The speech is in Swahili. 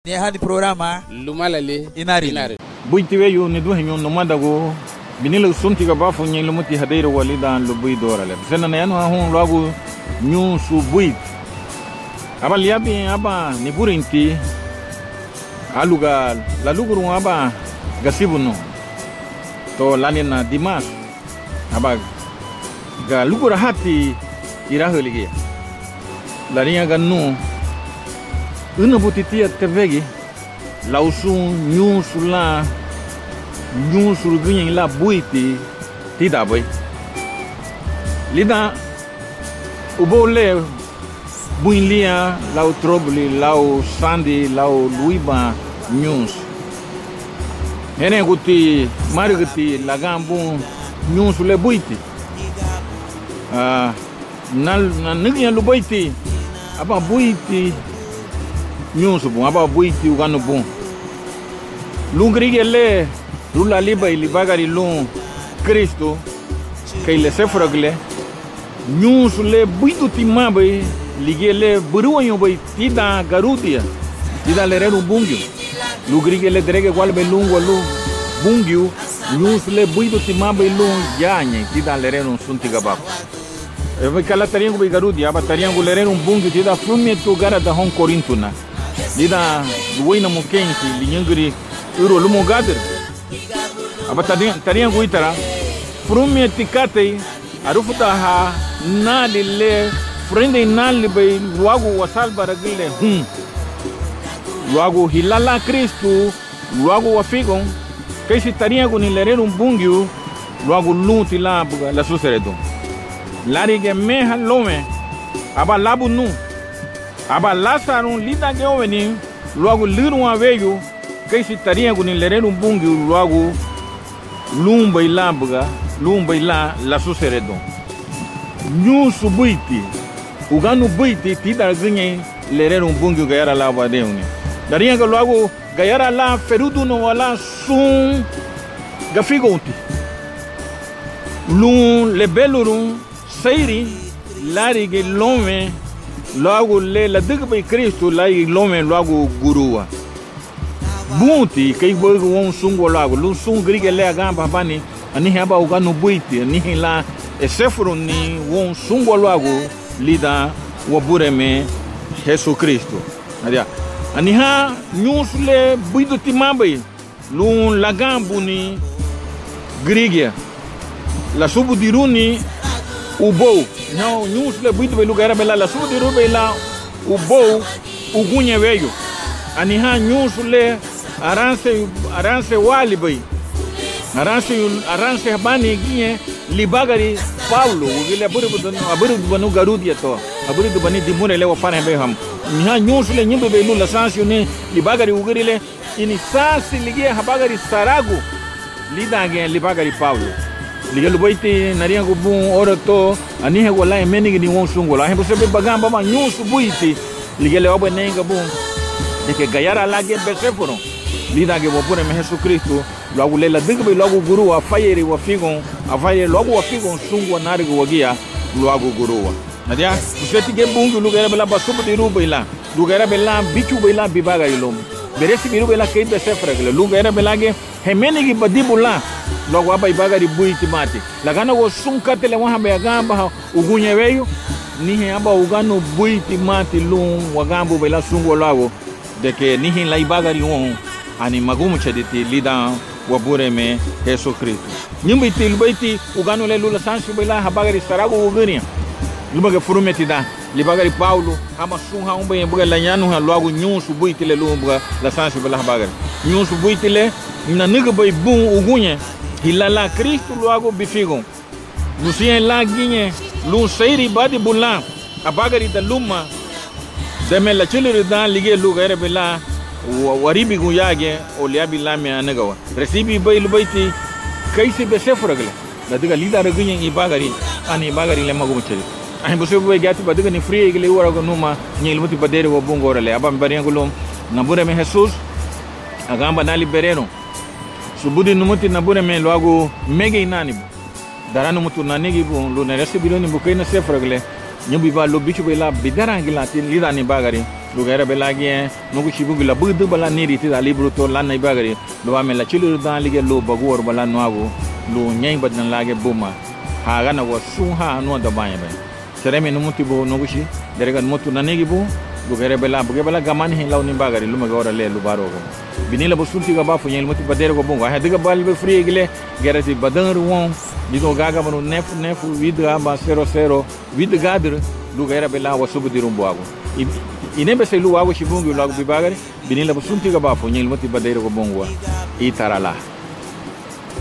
ni hadi programa lumalale inari buitiwe yu ni duhenyo no madago binilo sunti ga bafu nyi lumuti hadeiro walida lo bui dorale sena na yanu hon lagu nyu su buit aba liabi aba ni burinti aluga la luguru aba gasibuno to lanina dimas aba ga lugura hati irahulige larinya gannu una butitia tevegi lausun nyu sula nyu surgunya la buiti tidak boy lida ubole buinlia lau trobli lau sandi lau luiba news hene guti marguti lagambu news le buiti na nignya lu buiti apa buiti news bu apa buiti uganu bu lungrigele lula liba ilibagari lu Cristo que le sefragle news le buitu timabe ligele buruanyo bai tida garudia tida lereru bungyu lugrigele drege walbe lungo lu bungyu news le buitu timabe lu yanye tida lereru suntiga bab e kala tariango bai garudia aba tariango lereru bungyu tida frumie tu gara da hon corintuna tida luina mokensi linyangri uro lumo gader aba tariango itara frumie tikate arufuta ha na lile frende nali bay luagu wasal baragile luagu hilala Cristo luagu wafigon kaisi tariango ni lereru bungyu luagu luti labuga la suseredo larige meha lome aba labu nu aba lasarun lida geoveni luagu liru aveyu kaisi tariango ni lereru bungyu luagu lumba ilabuga lumba ila la suseredo nyu subuiti uganu buiti tida zinye lereru bungu gayara la badeuni daria galago gayara la ferudu no wala sun gafigonti lun le belurun seiri lari ge lome lago le la digbe Cristo la lome lago gurua bunti kay bogo won sungo lago lu sun grige le agamba bani ani haba uganu buiti ani la esefuru ni won sungo lago lida wabureme Jesus Cristo adia aniha nyusle buidu timambe lun lagambu ni grigia la subu diruni ubo no nyusle buidu be lugara bela la subu diru bela ubo ugunye weyo aniha nyusle aranse walibai aranse bani ginye libagari Paulo ugile aburu banu garudia to aburu bani dimure lewa fane be ham nya nyusule nyimbe be lula sansi ne libagari ugirile ini sansi ligia habagari saragu lidange libagari Paulo ligelu boiti naria go bun oroto anihe wala menigi ni won sungo la hebo sebe bagamba ma nyusu buiti ligele obo nenga bun deke gayara lage beseforo lidange bo pone me Jesus Cristo logo lela digbe logo guru wa fayeri wa figon avaye logo wa figon sungu na rigo wagia logo guru wa nadia useti ge bungu lugera bela basubu di rubela lugera bela bichu bela bibaga ilom beresi biru bela keibe sefragle lugera bela ge hemenigi badibula logo aba ibaga di buiti mati lagana wo sunkate le wahambe gamba ugunye weyo nihe aba ugano buiti mati lum wagambo bela sungu logo deke nihe la ibaga ri won ani magumu chediti lida wabureme Jesus Cristo nyimbi lubaiti ugano le lula sansi bela habagari sarago ugania lubaga furumeti da libagari Paulo ama sunha umbe buga la nyanu ha logo nyusu buiti le lumba la sansi bela habagari nyusu buiti le na niga bay bun ugunye hilala Cristo logo bifigo lucien la ginye lu seiri badi bulan habagari da luma deme la chiliri da lige luga bela waribi guyage oliabi lame anagawa resibi baylu baiti kaisi be sefragle dadiga lida ragunye ibagari ani ibagari le magum chiri ai busu be gati badiga ni free gele wara go numa nyelmuti badere wo bungorale aba bariangulum nabure me Jesus agamba nali bereno subudi numuti nabure me loago mege inani daranu mutu nanigi bu lo na resibi lo ni bukaina sefragle nyubi ba lo bichu be la bidara gilati lida ni bagari lugar belagi nugu shibu gila budu bala niri ti ali bruto lan nai bagari lo amela chilu dan lige lo bagor bala nuago lo nyai badan lage buma haga na wasu ha no da banya be sereme no motivo nugu shi derega motu nanegi bu lugar bela buge bala gaman hin law ni bagari lu magora le lu barogo binila bosunti ga bafu nyel moti badere go bongo ha diga balbe free gile gerati badan ruon digo gaga manu nef vidra ba 00 vid gader lugar bela wasubu dirumbo ago inembe se lu ago shibungu lago bibagari binila bosunti ga bafu nyel moti badere go bongo itarala